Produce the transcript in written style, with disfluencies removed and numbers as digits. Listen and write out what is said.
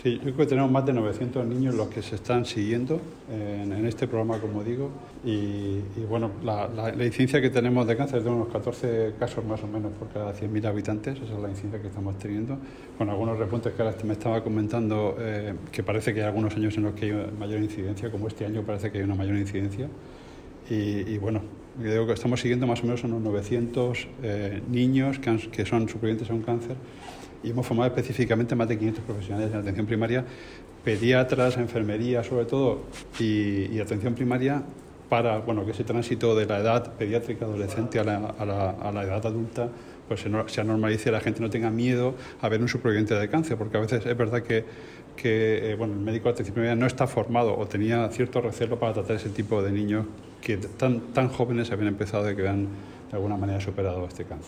Sí, yo creo que tenemos más de 900 niños los que se están siguiendo en este programa, como digo, y bueno, la incidencia que tenemos de cáncer es de unos 14 casos más o menos por cada 100.000 habitantes, esa es la incidencia que estamos teniendo, con algunos repuntes que ahora me estaba comentando, que parece que hay algunos años en los que hay mayor incidencia, como este año parece que hay una mayor incidencia, y bueno, creo que estamos siguiendo más o menos unos 900 niños que son supervivientes a un cáncer. Y hemos formado específicamente más de 500 profesionales en atención primaria, pediatras, enfermería sobre todo, y atención primaria para bueno, que ese tránsito de la edad pediátrica adolescente a la edad adulta pues se normalice y la gente no tenga miedo a ver un superviviente de cáncer, porque a veces es verdad que bueno, el médico de atención primaria no está formado o tenía cierto recelo para tratar ese tipo de niños que tan jóvenes habían empezado y que habían de alguna manera superado este cáncer.